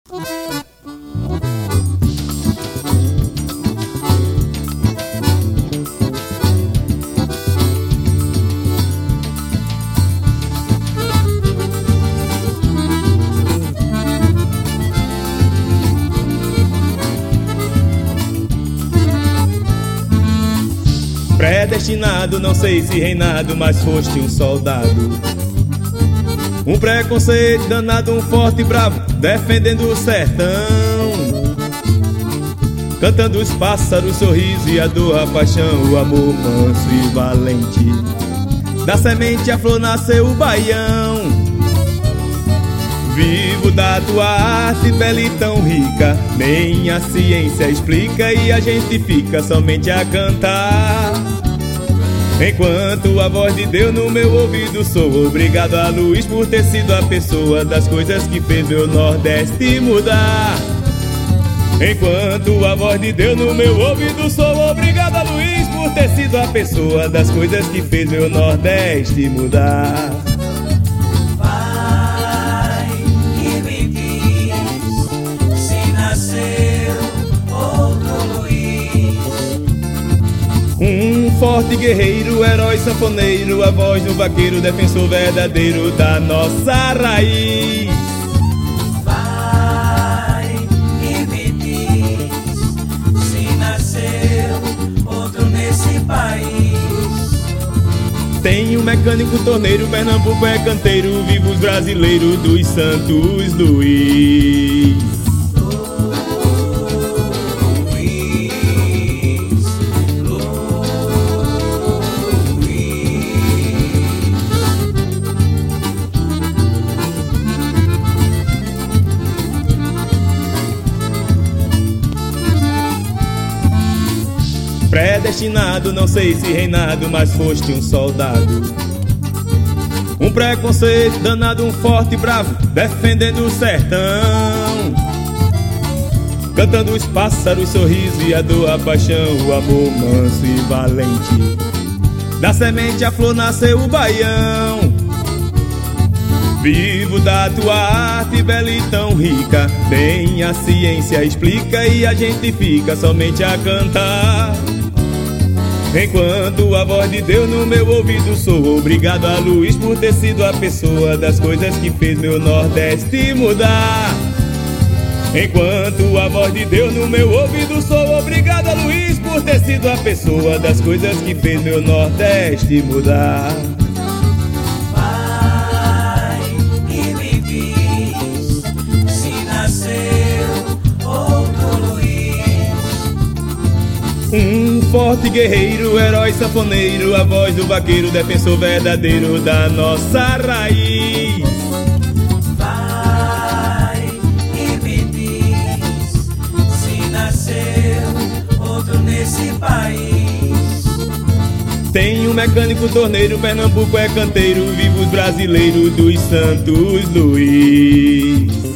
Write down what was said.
Predestinado, não sei se reinado, mas foste um soldado. Um preconceito danado, um forte e bravo, defendendo o sertão, cantando os pássaros, o sorriso e a dor, a paixão, o amor manso e valente. Da semente a flor nasceu o baião. Vivo da tua arte bela e tão rica, nem a ciência explica e a gente fica somente a cantar. Enquanto a voz de Deus no meu ouvido, sou obrigado a Luiz por ter sido a pessoa das coisas que fez meu Nordeste mudar. Enquanto a voz de Deus no meu ouvido, sou obrigado a Luiz por ter sido a pessoa das coisas que fez meu Nordeste mudar. Forte guerreiro, herói sanfoneiro, a voz do vaqueiro, defensor verdadeiro da nossa raiz. Vai e me diz se nasceu outro nesse país. Tem um mecânico torneiro, Pernambuco é canteiro, vivos brasileiros dos Santos Luiz. Predestinado, não sei se reinado, mas foste um soldado. Um preconceito danado, um forte e bravo, defendendo o sertão, cantando os pássaros, o sorriso e a dor, a paixão, o amor manso e valente. Da semente a flor nasceu o baião. Vivo da tua arte bela e tão rica, nem a ciência explica e a gente fica somente a cantar. Enquanto a voz de Deus no meu ouvido, sou obrigado a Luiz por ter sido a pessoa das coisas que fez meu Nordeste mudar. Enquanto a voz de Deus no meu ouvido, sou obrigado a Luiz por ter sido a pessoa das coisas que fez meu Nordeste mudar. Vai e me diz se nasceu outro Luiz. Um forte guerreiro, herói sanfoneiro, a voz do vaqueiro, defensor verdadeiro da nossa raiz. Vai e me diz se nasceu outro nesse país. Tem um mecânico torneiro, Pernambuco é canteiro, vivos brasileiros dos Santos Luiz.